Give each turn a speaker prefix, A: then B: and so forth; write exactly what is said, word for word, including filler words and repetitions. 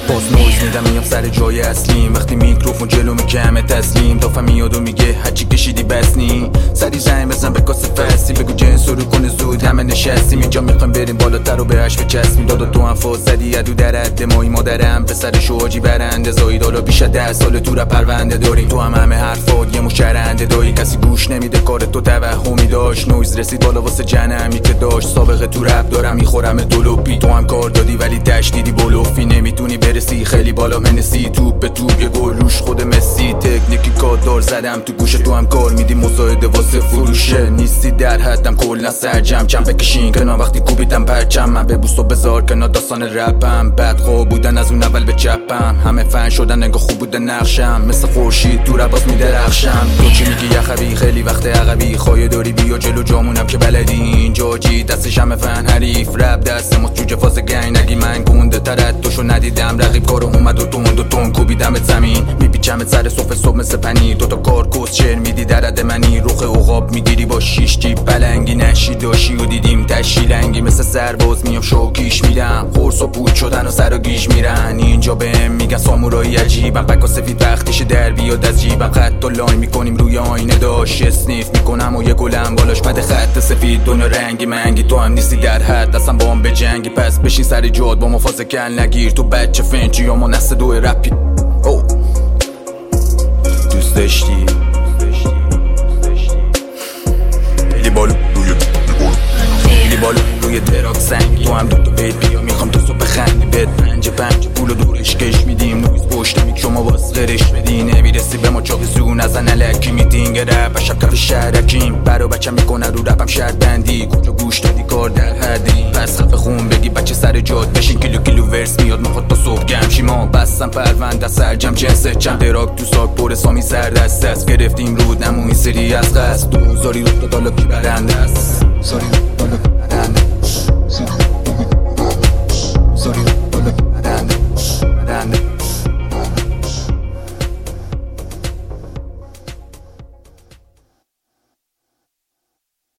A: باز نویز میدم میام سر جای اصلیم وقتی میکروفون جلومه که همه تسلیم تا فهمیاد و میگه هرچی کشیدی بس نی سری زنگ بزن به کاسه فستی بگو جنس رو کنه زود همه نشستیم اینجا میخوایم بریم بالاتر و به هش بچسبیم دادا تو هم فاز زدی یدو در حد مایی مادرم پسر شوهاجی برنده زایید حالا بیش از ده سال تو را پرونده داریم تو هم همه حرفات یه مشرنده دایی کسی گوش نمیده کار تو توهمی داشت نویز رسید بالا واسه جنمی که داشت سابقه تو رپ دارم میخورم دلوپی تو هم کار دادی ولی تشدیدی بلوفی نمیتونی برسی خیلی بالا منسی توپ به توپ یه گل روش خود مسی تکنیکی کادار زدم تو گوشه تو هم کار میدی مزایده واسه فروشه نیستی در حدم کلا سرجم چم بکشین کنار وقتی کوبیدم پرچم من ببوس و بذار کنار داستان رپم بد خواب بودن از اون اول به چپم همه فن شدن انگار خوب بوده نقشم مثل خورشید تو رباس میدرخشم تو چی میگی یخوی خیلی وقت عقبی خواهی داری بیا جلو جامونم که بلدی اینجا جی دستش همه فن حریف رپ دست ما جوجه فاز گنگ نگی من گونده ترد توشو ندیدم رقیب کارو اومد و تون و تون کوبیدم به زمین میپیچم سر صفحه صبح مثل پنی دوتا کار کس شعر میدی در حد منی رخ عقاب میگیری با شیش جیب پلنگی نشی داشی و دیدیم تشیلنگی مثل سرباز میام شوکیش میرم قرص و پود شدن و سر و گیش میرن اینجا بهم میگن سامورایی عجیبم بکا سفید وقتیش در بیاد از جیبم خط و لاین میکنیم روی آینه داشت اسنیف میکنم و یه گلم بالاش مده خط سفید دنیا رنگی منگی تو هم نیستی در حد اصلا با هم به جنگی پس بشین سر جاد با مفاز کل نگیر تو بچه فنچی یا ما نسل دو رپی او دوست داشتی خیلی بالو روی خیلی بالو روی دراک سنگی تو هم دوتا بیت بیا میخوام تو صبح بخندی بد پنج پنج پول و دورش کش میدیم نویز پشت میک شما باز غرش بدی نمیرسی به ما چاقی زون از علکی میتینگ رپ شب کف شهرکیم برا بچه میکنه رو رپم شرط بندی کجا گوش دادی کار در حدی پس خب خون بگی بچه سر جاد بشین کیلو کیلو ورس میاد مخواد تا صبح گمشی ما بستم پرونده سرجم جنسه چند دراک تو ساک پر سامی سر دست است گرفتیم رود نمو این سری از قصد دوزاری رو تا دالا کی برنده است